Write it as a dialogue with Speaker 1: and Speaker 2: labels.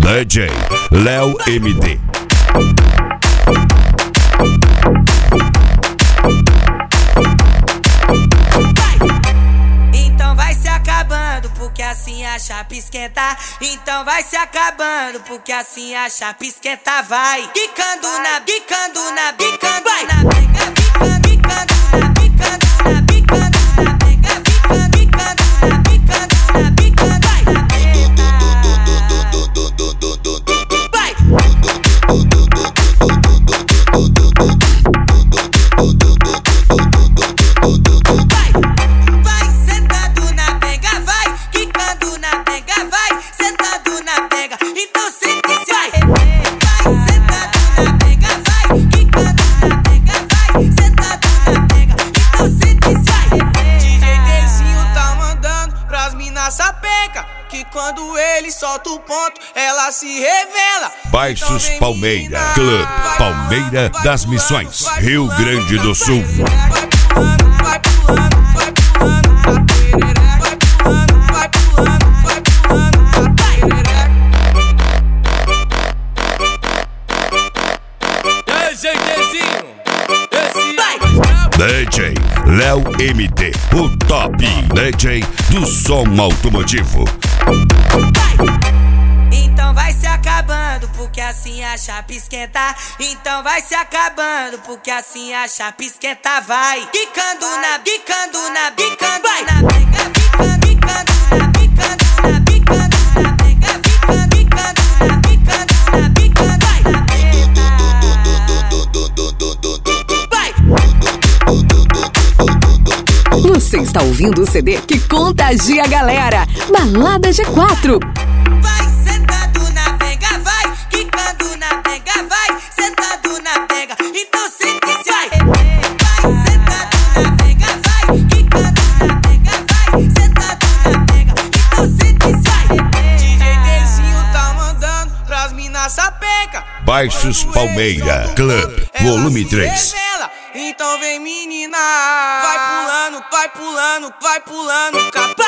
Speaker 1: DJ Léo MD.
Speaker 2: Então vai se acabando, porque assim a chapa esquenta. Então vai se acabando, porque assim a chapa esquenta. Vai quicando na, quicando na, quicando na pega, quicando, quicando na, quicando na, quicando na pega, quicando, quicando na, quicando na, quicando na pega. Vai. Vai sentado na pega, vai quicando na pega, vai sentado na pega. Então senta e vai. Vai sentado na pega, vai quicando na pega, vai sentado na pega. Então senta e vai.
Speaker 3: DJ Dezinho tá mandando pras minas sapeca, que quando ele solta o ponto, ela se revela.
Speaker 1: Baixos Palmeira, Clube Palmeira das Missões, Rio Grande do Sul.
Speaker 3: Vai pulando, vai pulando, vai pulando na perereca. Vai pulando, vai pulando, vai pulando na perereca.
Speaker 4: E aí, GTzinho, esse
Speaker 2: Vai.
Speaker 4: é o mais brabo.
Speaker 1: DJ Léo MD, o top DJ do som automotivo.
Speaker 2: Então vai se acabando, porque assim a chapa esquenta. Então vai se acabando, porque assim a chapa esquenta. Vai quicando na, quicando na, quicando na pega, quicando, quicando na, quicando na, quicando na pega, quicando, quicando na, quicando na, quicando na pega. Vai.
Speaker 5: Você está ouvindo o CD que contagia a galera. Balada G4.
Speaker 2: Vai sentado na pega, vai quicando na pega, vai sentado na pega. Então senta e vai. Vai sentado na pega, vai quicando na pega, vai sentado na pega. Então senta e vai.
Speaker 3: DJ Dezinho tá mandando pras minas sapeca.
Speaker 1: Baixos Palmeira, Clube, volume 3.
Speaker 3: Então vem menina, vai pulando, vai pulando, vai pulando, capa.